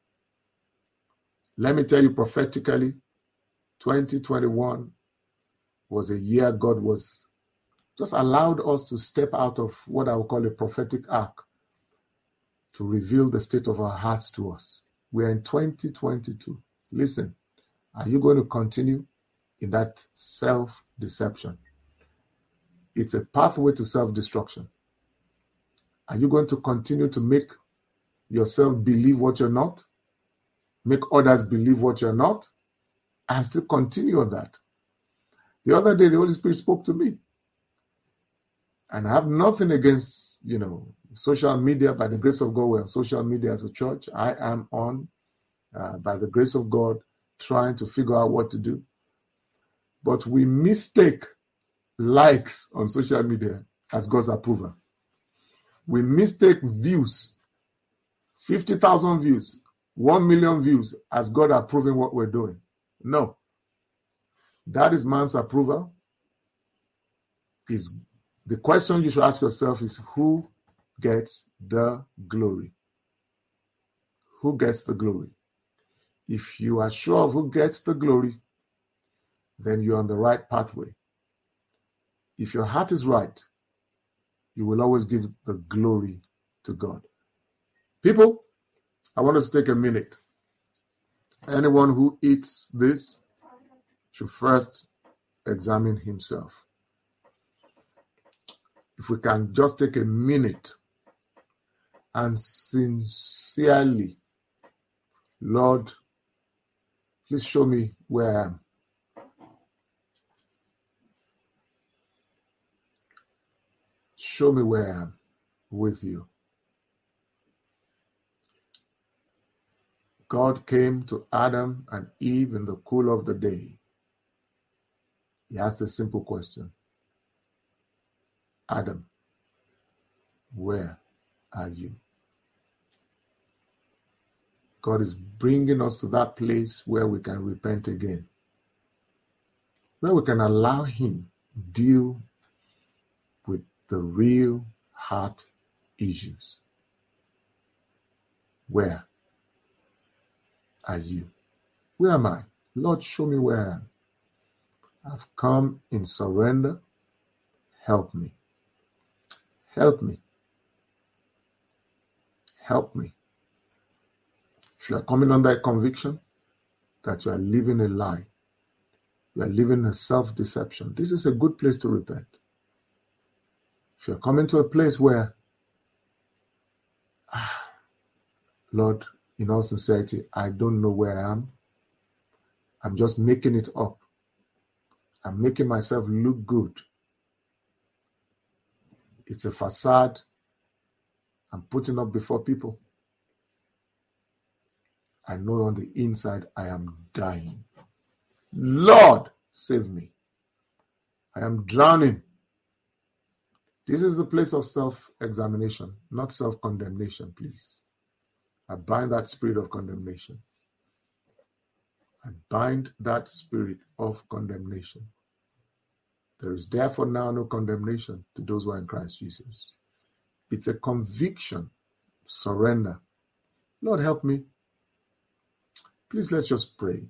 Let me tell you prophetically, twenty twenty-one was a year God was just allowed us to step out of what I would call a prophetic arc to reveal the state of our hearts to us. We're in twenty twenty-two. Listen, are you going to continue in that self-deception? It's a pathway to self-destruction. Are you going to continue to make yourself believe what you're not? Make others believe what you're not? And still continue on that? The other day, the Holy Spirit spoke to me. And I have nothing against, you know, social media. By the grace of God, we're on social media as a church. I am on, uh, by the grace of God, trying to figure out what to do. But we mistake likes on social media as God's approval. We mistake views, fifty thousand views, one million views, as God approving what we're doing. No. That is man's approval. Is the question you should ask yourself is, who gets the glory? Who gets the glory? If you are sure of who gets the glory, then you're on the right pathway. If your heart is right, you will always give the glory to God. People, I want us to take a minute. Anyone who eats this should first examine himself. If we can just take a minute and sincerely, Lord, please show me where I am. Show me where I am with you. God came to Adam and Eve in the cool of the day. He asked a simple question. Adam, where are you? God is bringing us to that place where we can repent again, where we can allow him to deal with the real heart issues. Where are you? Where am I? Lord, show me where I am. I've come in surrender. Help me. Help me. Help me. If you are coming under a conviction that you are living a lie, you are living a self-deception, this is a good place to repent. If you're coming to a place where, ah, Lord, in all sincerity, I don't know where I am. I'm just making it up. I'm making myself look good. It's a facade I'm putting up before people. I know on the inside I am dying. Lord, save me. I am drowning. This is the place of self-examination, not self-condemnation, please. I bind that spirit of condemnation. I bind that spirit of condemnation. There is therefore now no condemnation to those who are in Christ Jesus. It's a conviction, surrender. Lord, help me. Please, let's just pray.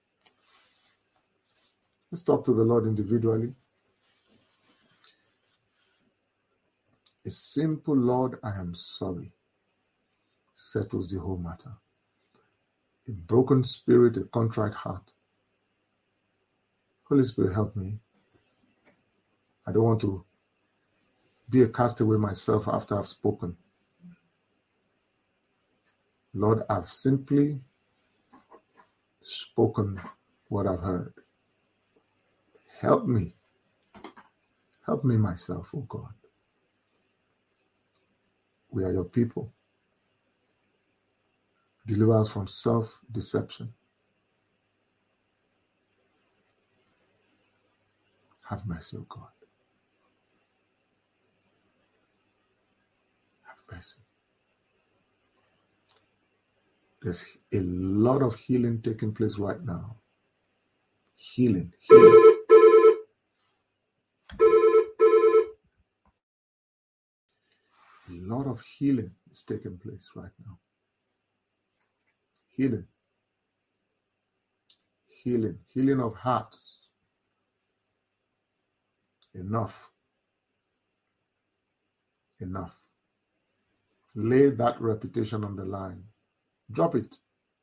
Let's talk to the Lord individually. A simple Lord, I am sorry, settles the whole matter. A broken spirit, a contrite heart. Holy Spirit, help me. I don't want to be a castaway myself after I've spoken. Lord, I've simply spoken what I've heard. Help me. Help me myself, oh God. We are your people. Deliver us from self-deception. Have mercy, oh God. Have mercy. There's a lot of healing taking place right now. Healing, healing. A lot of healing is taking place right now. Healing. Healing. Healing of hearts. Enough. Enough. Lay that reputation on the line. Drop it.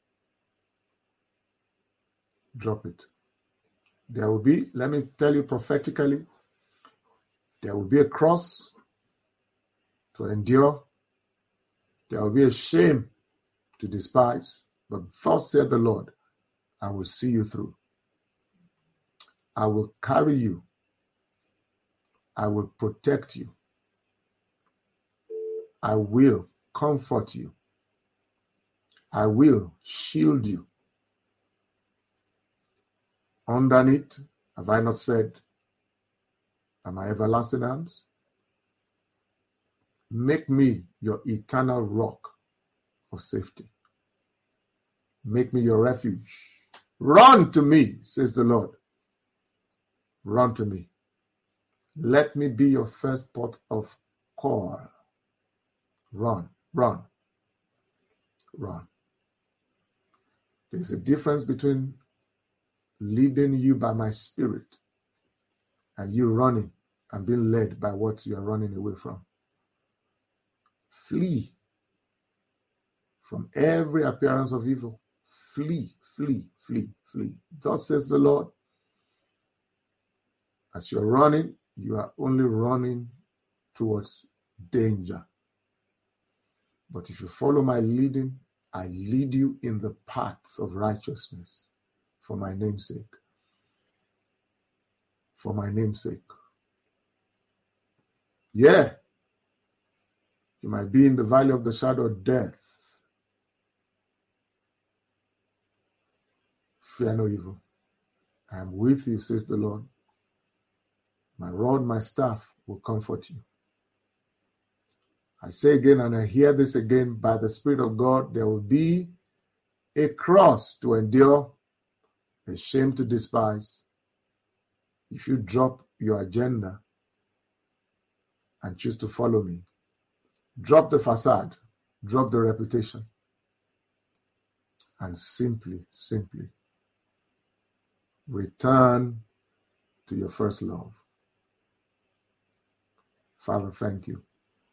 Drop it. There will be, let me tell you prophetically, there will be a cross to endure. There will be a shame to despise. But thus said the Lord, I will see you through. I will carry you. I will protect you. I will comfort you. I will shield you. Underneath, have I not said, are my everlasting arms? Make me your eternal rock of safety. Make me your refuge. Run to me, says the Lord. Run to me. Let me be your first port of call. Run, run, run. There's a difference between leading you by my spirit and you running and being led by what you are running away from. Flee. from every appearance of evil. Flee, flee, flee, flee. Thus says the Lord. As you're running, you are only running towards danger. But if you follow my leading, I lead you in the paths of righteousness for my name's sake. For my name's sake. Yeah. You might be in the valley of the shadow of death. Fear no evil. I am with you, says the Lord. My rod, my staff will comfort you. I say again, and I hear this again, by the Spirit of God, there will be a cross to endure, a shame to despise. If you drop your agenda and choose to follow me, drop the facade, drop the reputation, and simply, simply return to your first love. Father, thank you.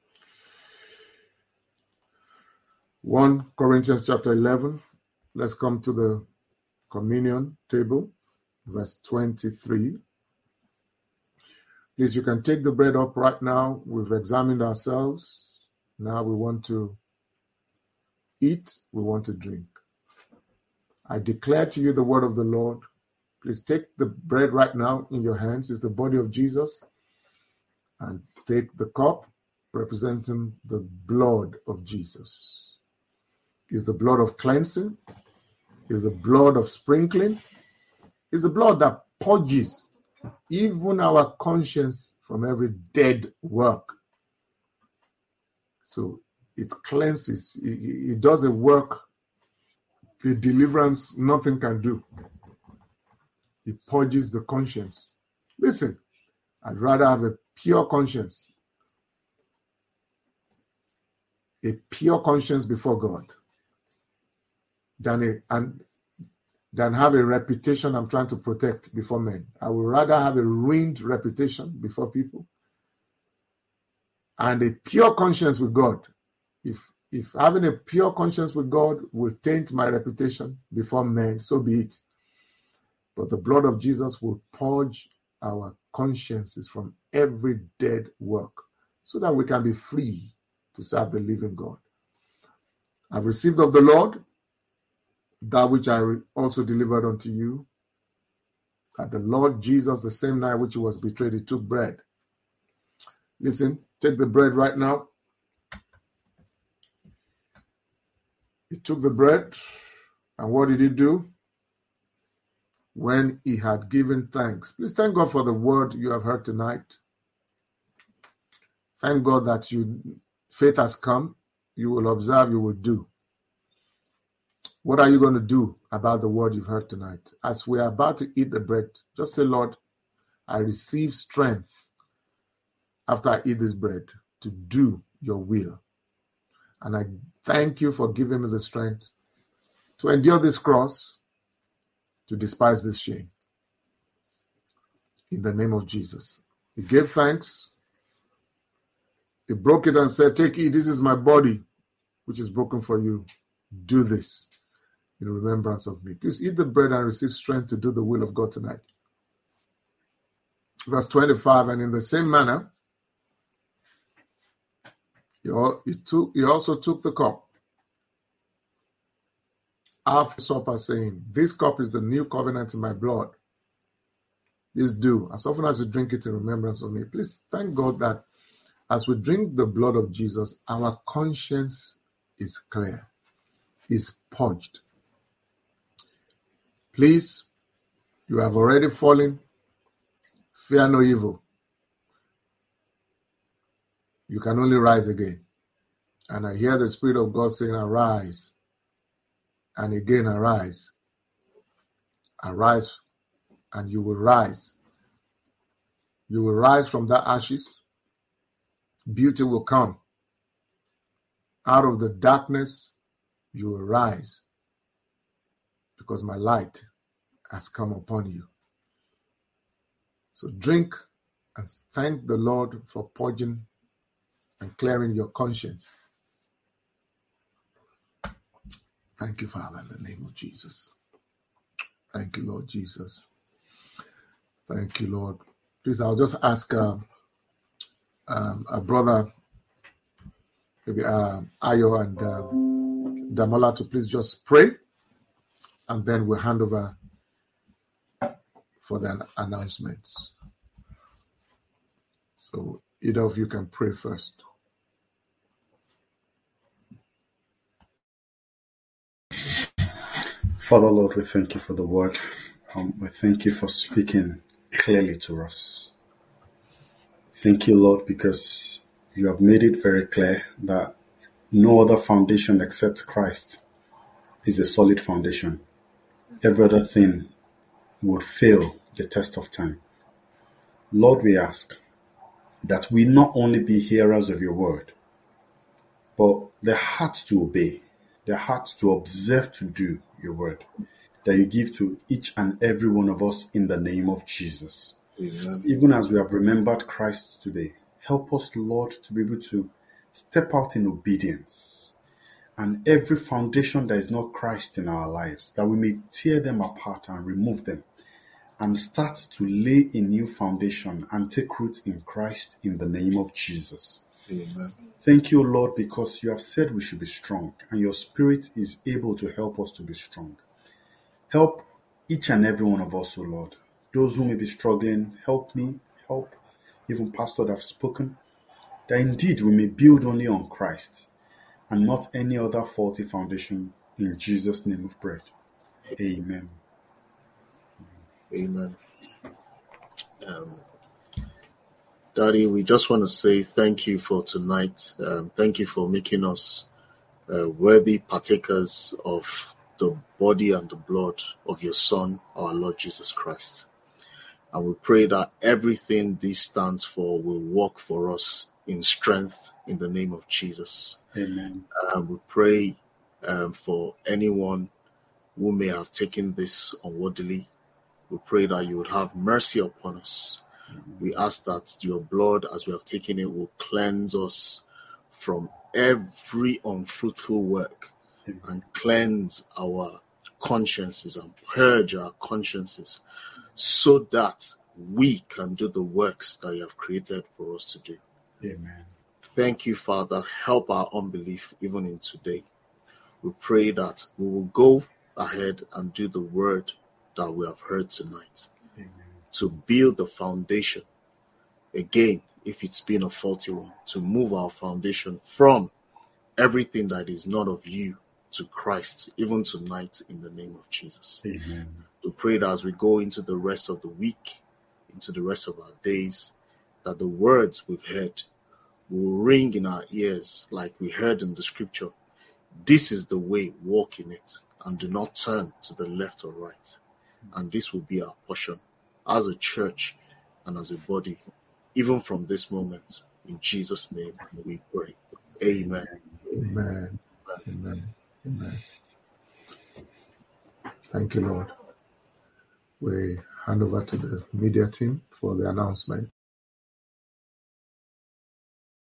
First Corinthians chapter eleven. Let's come to the communion table, verse twenty-three. Please, you can take the bread up right now. We've examined ourselves. Now we want to eat. We want to drink. I declare to you the word of the Lord. Please take the bread right now in your hands. It's the body of Jesus. And take the cup representing the blood of Jesus. Is the blood of cleansing, is the blood of sprinkling, is the blood that purges even our conscience from every dead work. So it cleanses, it, it does a work, the deliverance nothing can do. It purges the conscience. Listen, I'd rather have a pure conscience, a pure conscience before God, than a and than have a reputation I'm trying to protect before men. I would rather have a ruined reputation before people and a pure conscience with God. If if having a pure conscience with God will taint my reputation before men, so be it. But the blood of Jesus will purge our consciences from every dead work so that we can be free to serve the living God. I've received of the Lord that which I also delivered unto you, that the Lord Jesus, the same night which he was betrayed, he took bread. Listen, take the bread right now. He took the bread, and what did he do? When he had given thanks. Please thank God for the word you have heard tonight. Thank God that you faith has come. You will observe, you will do. What are you going to do about the word you've heard tonight? As we are about to eat the bread, just say, Lord, I receive strength after I eat this bread to do your will. And I thank you for giving me the strength to endure this cross, to despise this shame. In the name of Jesus. He gave thanks. He broke it and said, take it, this is my body, which is broken for you. Do this in remembrance of me. Please eat the bread and receive strength to do the will of God tonight. Verse twenty-five, and in the same manner, he, all, he, took, he also took the cup after supper, saying, this cup is the new covenant in my blood. This do, as often as you drink it in remembrance of me. Please thank God that as we drink the blood of Jesus, our conscience is clear, is purged. Please, you have already fallen. Fear no evil. You can only rise again. And I hear the Spirit of God saying, arise. And again, arise. Arise, and you will rise. You will rise from that ashes. Beauty will come. Out of the darkness, you will rise. Because my light has come upon you. So drink and thank the Lord for purging and clearing your conscience. Thank you, Father, in the name of Jesus. Thank you, Lord Jesus. Thank you, Lord. Please, I'll just ask uh, um, a brother, maybe uh, Ayo and uh, Damola, to please just pray, and then we'll hand over for the announcements. So either of you can pray first. Father, Lord, we thank you for the word. Um, we thank you for speaking clearly to us. Thank you, Lord, because you have made it very clear that no other foundation except Christ is a solid foundation. Every other thing will fail the test of time. Lord, we ask that we not only be hearers of your word, but the hearts to obey, the hearts to observe to do your word that you give to each and every one of us in the name of Jesus. Amen. Even as we have remembered Christ today, help us, Lord, to be able to step out in obedience. And every foundation that is not Christ in our lives, that we may tear them apart and remove them and start to lay a new foundation and take root in Christ in the name of Jesus. Amen. Thank you, Lord, because you have said we should be strong and your Spirit is able to help us to be strong. Help each and every one of us, O Lord. Those who may be struggling, help me, help even pastors that have spoken, that indeed we may build only on Christ and not any other faulty foundation. In Jesus' name we pray. Amen. Amen. Um, Daddy, we just want to say thank you for tonight. Um, thank you for making us uh, worthy partakers of the body and the blood of your Son, our Lord Jesus Christ. And we pray that everything this stands for will work for us in strength in the name of Jesus. Amen. Um, we pray um, for anyone who may have taken this unworthily. We pray that you would have mercy upon us. Amen. We ask that your blood, as we have taken it, will cleanse us from every unfruitful work. Amen. And cleanse our consciences and purge our consciences so that we can do the works that you have created for us to do. Amen. Thank you, Father. Help our unbelief even in today. We pray that we will go ahead and do the word that we have heard tonight. Amen. To build the foundation. Again, if it's been a faulty one, to move our foundation from everything that is not of you to Christ, even tonight, in the name of Jesus. Amen. We pray that as we go into the rest of the week, into the rest of our days, that the words we've heard will ring in our ears like we heard in the scripture. This is the way, walk in it, and do not turn to the left or right. And this will be our portion as a church and as a body, even from this moment. In Jesus' name we pray. Amen. Amen. Amen. Amen. Thank you, Lord. We hand over to the media team for the announcement.